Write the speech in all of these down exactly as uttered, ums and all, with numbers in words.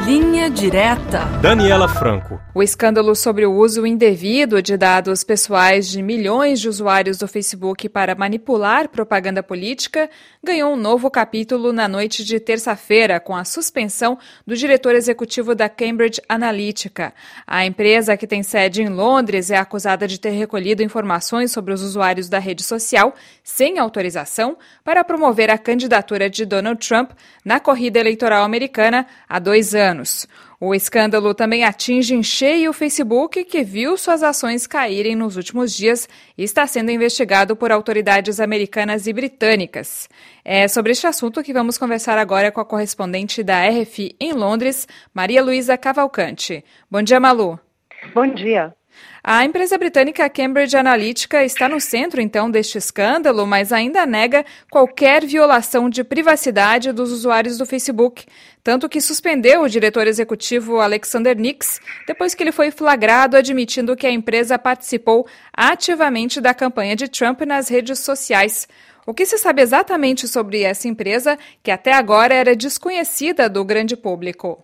Linha Direta. Daniela Franco. O escândalo sobre o uso indevido de dados pessoais de milhões de usuários do Facebook para manipular propaganda política ganhou um novo capítulo na noite de terça-feira, com a suspensão do diretor executivo da Cambridge Analytica. A empresa, que tem sede em Londres, é acusada de ter recolhido informações sobre os usuários da rede social sem autorização para promover a candidatura de Donald Trump na corrida eleitoral americana há dois anos. O escândalo também atinge em cheio o Facebook, que viu suas ações caírem nos últimos dias e está sendo investigado por autoridades americanas e britânicas. É sobre este assunto que vamos conversar agora com a correspondente da R F I em Londres, Maria Luísa Cavalcante. Bom dia, Malu. Bom dia. A empresa britânica Cambridge Analytica está no centro, então, deste escândalo, mas ainda nega qualquer violação de privacidade dos usuários do Facebook, tanto que suspendeu o diretor executivo Alexander Nix, depois que ele foi flagrado admitindo que a empresa participou ativamente da campanha de Trump nas redes sociais. O que se sabe exatamente sobre essa empresa, que até agora era desconhecida do grande público?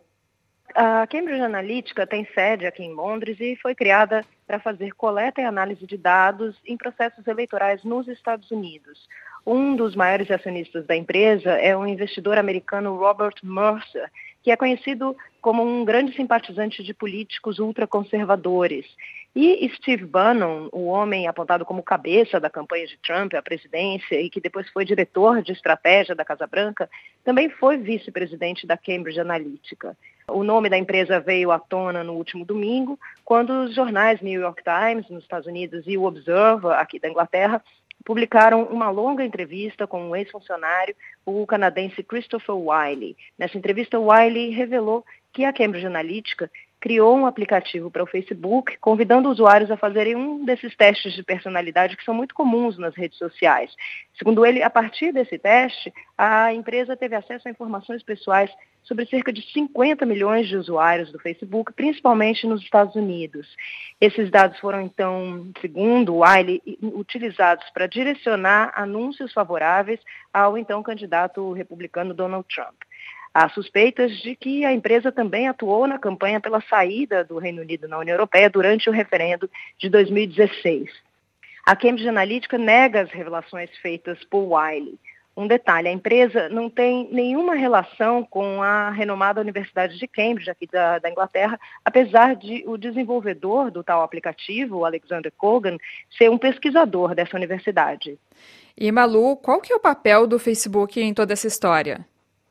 A Cambridge Analytica tem sede aqui em Londres e foi criada para fazer coleta e análise de dados em processos eleitorais nos Estados Unidos. Um dos maiores acionistas da empresa é o investidor americano Robert Mercer, que é conhecido como um grande simpatizante de políticos ultraconservadores. E Steve Bannon, o homem apontado como cabeça da campanha de Trump à presidência e que depois foi diretor de estratégia da Casa Branca, também foi vice-presidente da Cambridge Analytica. O nome da empresa veio à tona no último domingo, quando os jornais New York Times, nos Estados Unidos, e o Observer, aqui da Inglaterra, publicaram uma longa entrevista com um ex-funcionário, o canadense Christopher Wylie. Nessa entrevista, Wylie revelou que a Cambridge Analytica criou um aplicativo para o Facebook, convidando usuários a fazerem um desses testes de personalidade que são muito comuns nas redes sociais. Segundo ele, a partir desse teste, a empresa teve acesso a informações pessoais sobre cerca de cinquenta milhões de usuários do Facebook, principalmente nos Estados Unidos. Esses dados foram, então, segundo o Wylie, utilizados para direcionar anúncios favoráveis ao então candidato republicano Donald Trump. Há suspeitas de que a empresa também atuou na campanha pela saída do Reino Unido na União Europeia durante o referendo de dois mil e dezesseis. A Cambridge Analytica nega as revelações feitas por Wylie. Um detalhe, a empresa não tem nenhuma relação com a renomada Universidade de Cambridge, aqui da, da Inglaterra, apesar de o desenvolvedor do tal aplicativo, o Alexander Kogan, ser um pesquisador dessa universidade. E, Malu, qual que é o papel do Facebook em toda essa história?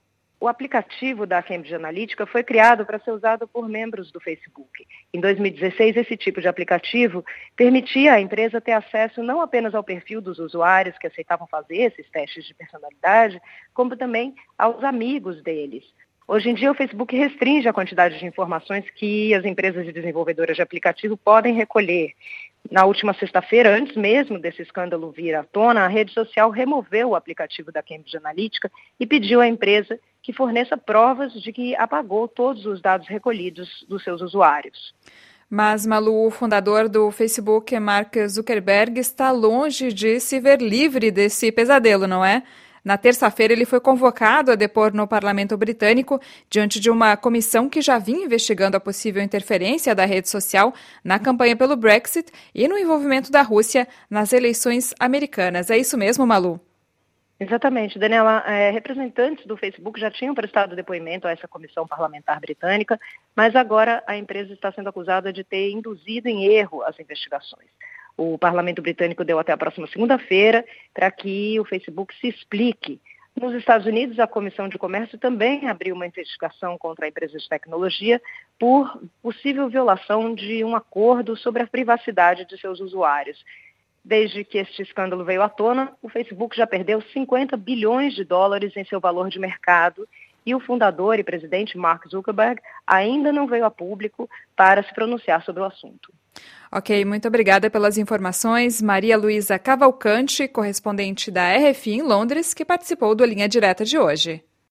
O aplicativo da Cambridge Analytica foi criado para ser usado por membros do Facebook. Em dois mil e dezesseis, esse tipo de aplicativo permitia à empresa ter acesso não apenas ao perfil dos usuários que aceitavam fazer esses testes de personalidade, como também aos amigos deles. Hoje em dia, o Facebook restringe a quantidade de informações que as empresas de desenvolvedoras de aplicativo podem recolher. Na última sexta-feira, antes mesmo desse escândalo vir à tona, a rede social removeu o aplicativo da Cambridge Analytica e pediu à empresa que forneça provas de que apagou todos os dados recolhidos dos seus usuários. Mas, Malu, o fundador do Facebook, Mark Zuckerberg, está longe de se ver livre desse pesadelo, não é? Na terça-feira, ele foi convocado a depor no Parlamento Britânico diante de uma comissão que já vinha investigando a possível interferência da rede social na campanha pelo Brexit e no envolvimento da Rússia nas eleições americanas. É isso mesmo, Malu? Exatamente, Daniela. É, representantes do Facebook já tinham prestado depoimento a essa comissão parlamentar britânica, mas agora a empresa está sendo acusada de ter induzido em erro as investigações. O Parlamento Britânico deu até a próxima segunda-feira para que o Facebook se explique. Nos Estados Unidos, a Comissão de Comércio também abriu uma investigação contra a empresa de tecnologia por possível violação de um acordo sobre a privacidade de seus usuários. Desde que este escândalo veio à tona, o Facebook já perdeu cinquenta bilhões de dólares em seu valor de mercado e o fundador e presidente Mark Zuckerberg ainda não veio a público para se pronunciar sobre o assunto. Ok, muito obrigada pelas informações. Maria Luísa Cavalcante, correspondente da R F I em Londres, que participou do Linha Direta de hoje.